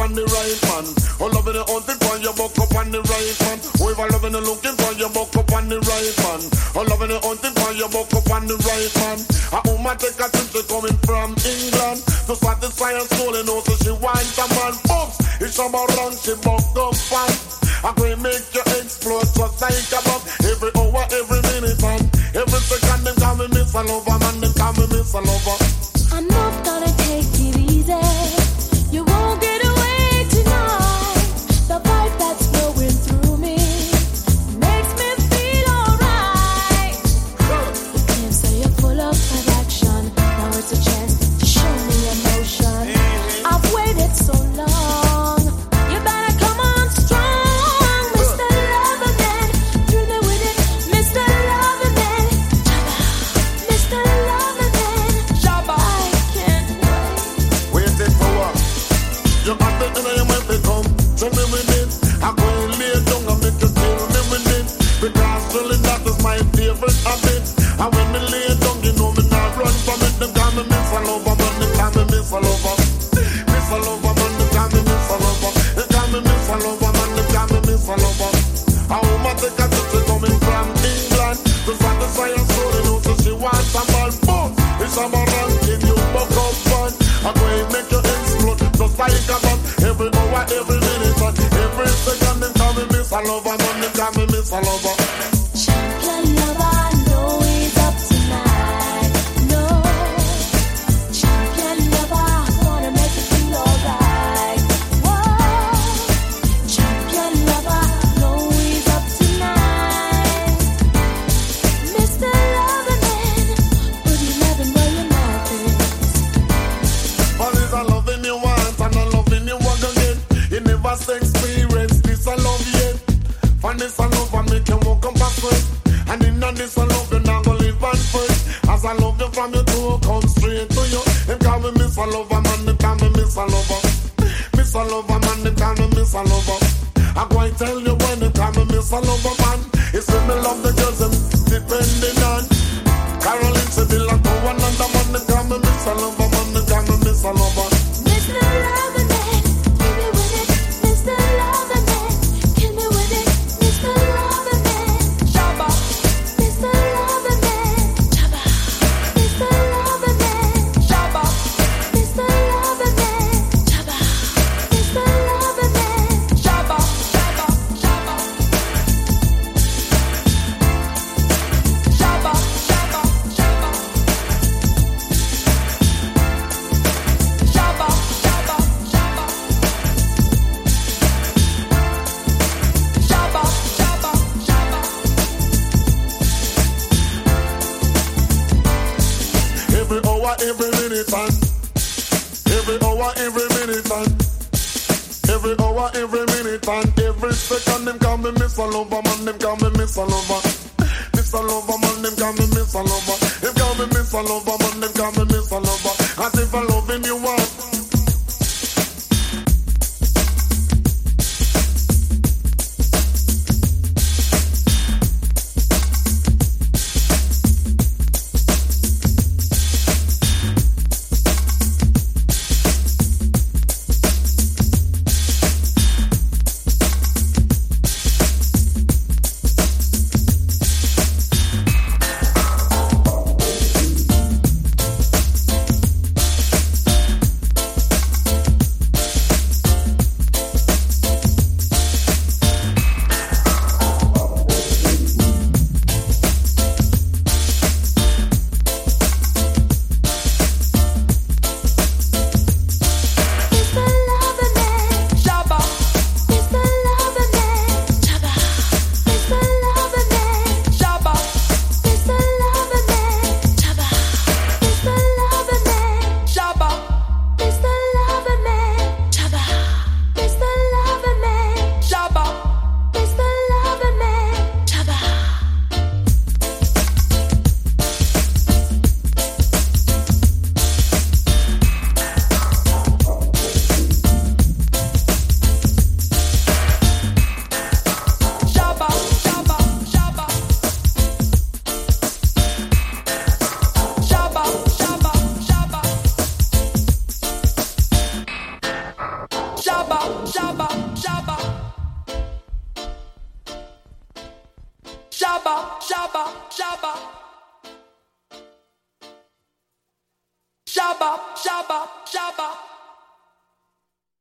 on the right man. Oh, loving the hunting for you, buck up on the right man. Oh, if I loving the looking for you, buck up on the right man. Oh, loving the hunting for you, buck up on the right man. A woman take a trip, she coming from England to satisfy her soul, and also she wants a man. Oops, it's about run, she buck up fast. I'm going to make you explode just like a bomb. Every hour, every minute, and every second, them call me Miss a Lover, man, them call me Miss a Lover. I'm not gonna take it easy. You won't get away tonight. The vibe that's flowing through me makes me feel alright. You can't say you're full of attraction. Now it's a chance to show me emotion. I've waited so long. You better come on strong, Mr. Loverman. Thrill me with it, Mr. Loverman. Mr. Loverman. I can't wait. Waiting for what? You got the dinner, you might become. Tell me with it. I'm going to lay down and make you kill me with it. Because really that is my favorite habit. And when me lay down, you know me not run from it. Them call me Miss a Lover, man, them call me Miss a Lover. Miss a Lover, man, them call me Miss a Lover. They call me Miss a Lover, man, them call me Miss a Lover. A woman take a trip, she coming from England to satisfy her soul, and also she wants a man. Boom, it's a ranking, you buck up fun. I'm going to make you explode just like a bomb. Every hour, every minute, and every second, them call me Miss a Lover, man, them call me Miss a Lover. Champion lover, know he's up tonight. No, champion lover, wanna make you feel alright. Whoa, champion lover, know he's up tonight. Mr. Loverman, put your loving where your mouth is. But it's a loving you want and a loving you want again. You never experience this a love yet. For this a love and make you walk up backward. And in this a love you not gonna live on first. As I love you from your toe, come straight to you. Them call me Miss a Lover, man, them call me Miss a Lover. Miss a Lover, man, them call me Miss a Lover. I'm going to tell you when them call me Miss a Lover, man. It's when me love the girls, them depending on Caroline, she be like one another, man, them call me Miss a Lover, man, them call me Miss a Lover. Mr. Loverman, kill me with it, Mr. Loverman, kill me with it, Mr. Loverman. Shabba, Mr. Loverman, Shabba, Mr. Loverman, Shabba, Mr. Loverman, Shabba, Mr. Loverman, Shabba, Shabba, Shabba, Shabba, Shabba, Shabba. Shabba, shabba, shabba. Shabba, shabba, shabba. Every hour, every minute, and every hour, every minute, and every hour, every minute, and every second, them call me Miss a Lover, man, them call me Miss a Lover. Miss a Lover, man, them call me Miss a Lover. Them call me Miss a Lover, man, them call me Miss a Lover. As if I'm loving you want. Shabba, shabba, shabba. Shabba, shabba, shabba.